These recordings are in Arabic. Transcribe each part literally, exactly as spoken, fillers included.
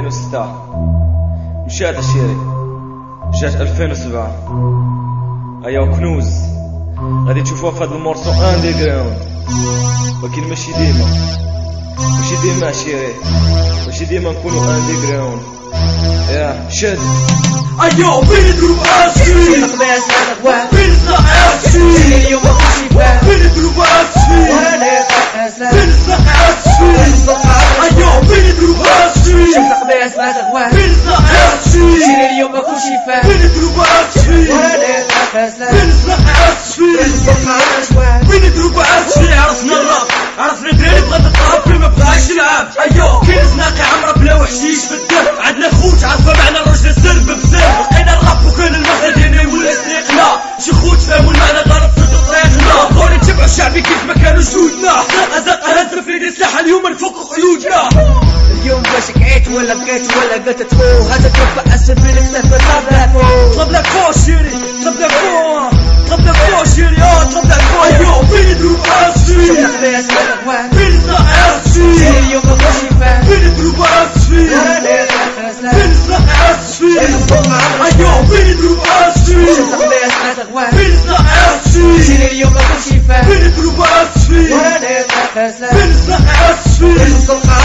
ألفين وستة مشات الشيري جات ألفين وسبعة. أيوا كنوز غادي تشوفوها في هذا المورسو اندي جراوند، ولكن ماشي ديما ماشي ديما شيري ماشي ديما نكونو اندي جراوند. يا شد أيوا فين ندرو عاشي مقباس هذا غواب فين نصنع عاشي اليوم ماكوش يبان فين ندرو عاشي وانا قاسلان فين نصنع عاشي أيوا فين ندرو عاشي شوف مقباس هذا غواب فين نصنع عاشي اليوم ماكوش يبان فين ندرو عاشي وانا قاسلان فين نصنع عاشي فين ندرو عاشي. عرفنا الراب عرفنا دراري بغات تطرب في ما بغاش يلعب. أيوا كاين زناقي عمرها بلا وحشيش في الدم. عندنا خوت عارفة معنى الرجل السرب بسرب. لقينا الراب وكان المغرب ديالنا يولي طريقنا. شي خوت فهموا المعنى ضرب في طريقنا. بغاو نتبعوا الشعبي كيف ما كانوا جدودنا. أزاق هز في يدي سلاح اليوم نفكوا قيودنا. اليوم باش كعيت ولا بقيت ولا قلت تفو هذا تربع اسد من كتاف طلب لك فو طلب لك فو شيري طلب لك فو طلب لك فو شيري اه طلب لك فو. أيوا فين ندرو عاشي مقباس هذا غواب فين نصنع عاشي اليوم ماكوش يبان فين ندرو عاشي وانا قاسلان فين نصنع عاشي. أيوا فين ندرو عاشي مقباس هذا غواب فين نصنع عاشي اليوم ماكوش يبان فين ندرو عاشي وانا قاسلان فين نصنع عاشي.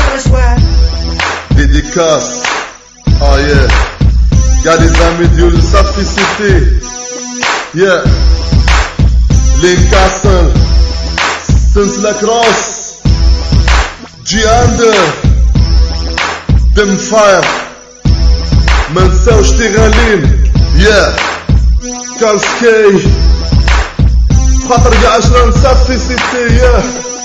Dédicace, oh yeah, y'a des amis d'Yul Sapicité, yeah, Linkassen, Sins la Cross, Giander, Demfire, منساوش تغالين, yeah, Kalskei, خاطر قاعد عشرة نسافيسيتي, yeah.